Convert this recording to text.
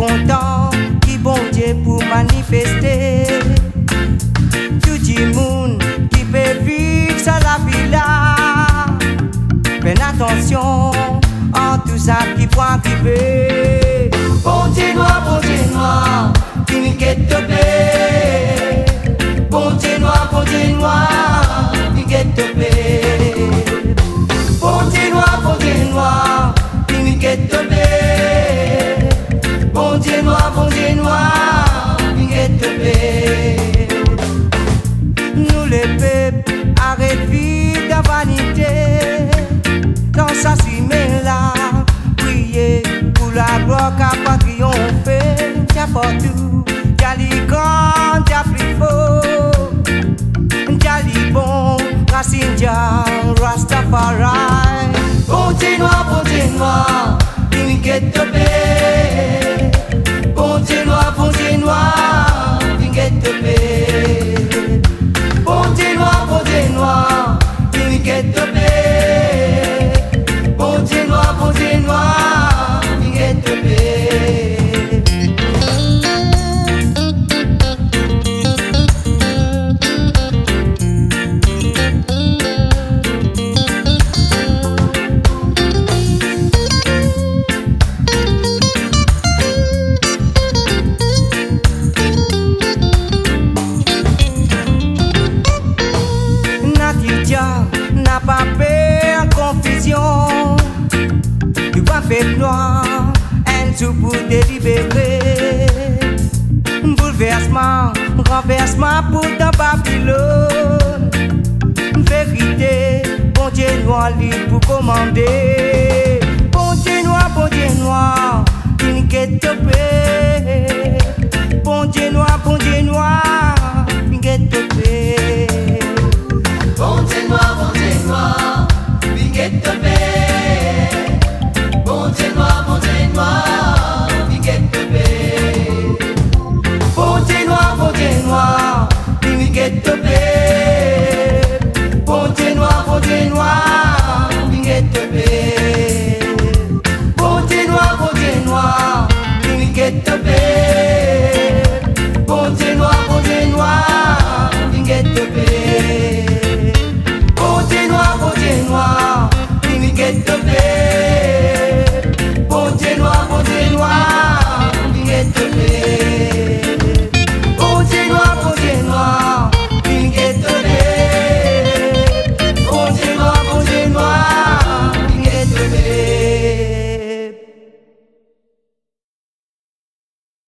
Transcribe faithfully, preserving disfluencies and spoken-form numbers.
content, qui bon Dieu pour manifester. Tout le monde qui peut vivre sur la vie là. Fais attention en tout ça qui peut arriver. Bon Dieu noir, bon Dieu noir, qui nous guette de paix. Bon Dieu noir, bon Dieu noir, qui nous guette de paix. Bon Dieu noir, bon Dieu noir, qui nous guette de paix. Bon Dieu noir, bon Dieu noir, qui nous guette de paix. Nous les peuples, arrête vivre de vanité. Dans sa cimée là, prier pour la gloire qu'a pas triomphé. Y'a partout, y'a les grands, y'a plus faux. Y'a les bons, racine y'a Rastafari. Bon Dieu noir, bon Dieu noir, il guette de paix. Bon Dieu noir, bon Dieu noir, il guette de paix. Bon Dieu noir, bon Dieu noir, il guette de paix. Bon Dieu noir, bon Dieu noir, il guette de paix. N'a pas peur, confusion. Tu vas faire noir, un sou pour délibérer. Bouleversement, renversement pour dans Babylone. Vérité, bon Dieu noir, libre pour commander. Bon Dieu noir, bon Dieu noir, une quête de paix. Bon Dieu noir, bon Dieu noir, une quête de paix. Bon Dieu noir, bon Dieu noir, une quête de paix. Bon Dieu noir, bon Dieu noir, une quête de paix. Bon Dieu noir, bon Dieu noir, une quête de paix. Bon Dieu noir, bon Dieu noir.